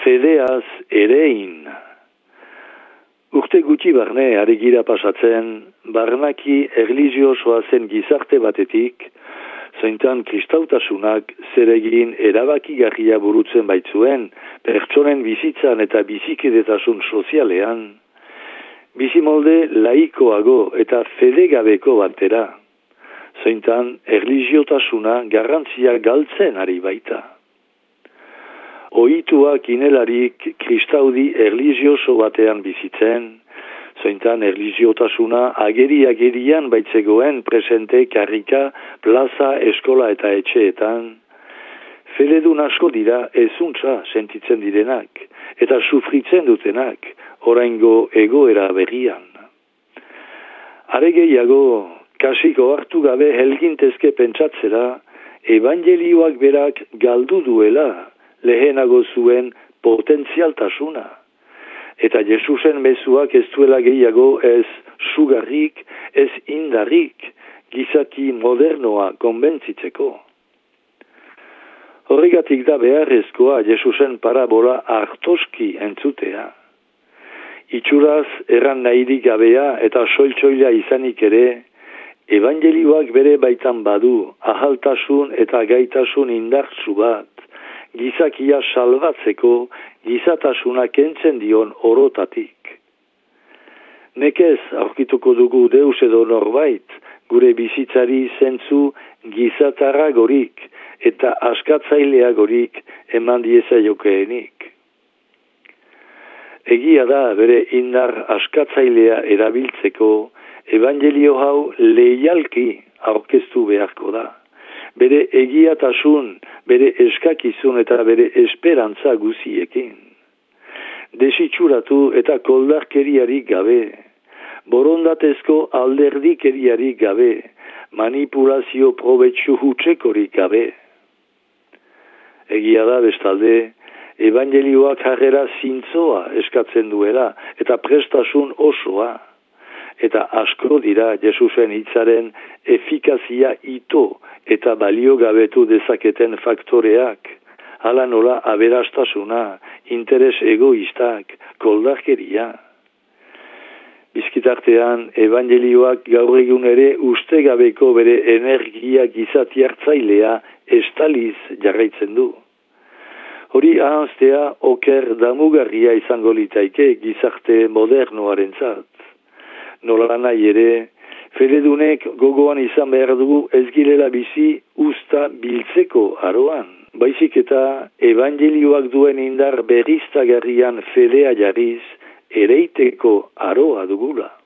fedeaz erein. Urte gutxi barne aregira pasatzen, barnaki erlijiosoa zen gizarte batetik, zointan kristautasunak zeregin erabakigarria burutzen baitzuen, pertsonen bizitzan eta bizikidetasun sozialean, bizimolde laikoago eta fedegabeko batera, zointan erlijiotasuna garrantzia galtzen ari baita. Ohituak inelarik kristaudi erlijioso batean bizitzen, zointan erlijiotasuna ageri-agerian baitzegoen presente karrika, plaza, eskola eta etxeetan, feledun asko dira ezuntza sentitzen direnak, eta sufritzen dutenak, oraingo egoera berrian. Are gehiago, kasiko hartu gabe helgintezke pentsatzera, evangelioak berak galdu duela, lehenago zuen potentzialtasuna. Eta Jesusen mezuak ez duela gehiago ez sugarrik, ez indarrik, gizaki modernoa konbentzitzeko. Horregatik da beharrezkoa Jesusen parabola hartoski entzutea. Itxuraz erran nahirik gabea eta soiltsoila izanik ere, evangelioak bere baitan badu, ahaltasun eta gaitasun indartsu bat, gizakia salbatzeko gizatasuna kentzen dion orotatik. Nekez aurkituko dugu deus edo norbait, gure bizitzari zentzu gizatarragorik eta askatzaileagorik eman diezaiokeenik. Egia da bere indar askatzailea erabiltzeko, evangelio hau leialki aurkeztu beharko da. Bere egiatasun, bere eskakizun eta bere esperantza guziekin. Desitxuratu eta koldarkeriarik gabe, borondatezko alderdikeriarik gabe, manipulazio probetxu hutsekorik gabe. Egia da bestalde, evangelioak jarrera zintzoa eskatzen duela eta prestasun osoa. Eta asko dira Jesusen hitzaren efikazia ito eta baliogabetu dezaketen faktoreak, hala nola aberastasuna, interes egoistak, koldarkeria. Bizkitartean, evangelioak gaur egun ere ustegabeko bere energia gizati hartzailea estaliz jarraitzen du. Hori ahaztea oker damugarria izango litaike gizarte modernoarentzat. Nola nahi ere, feledunek gogoan izan behar dugu ez girela bizi usta biltzeko aroan. Baizik eta evangelioak duen indar berriztagarrian fedea jarriz ereiteko aroa dugula.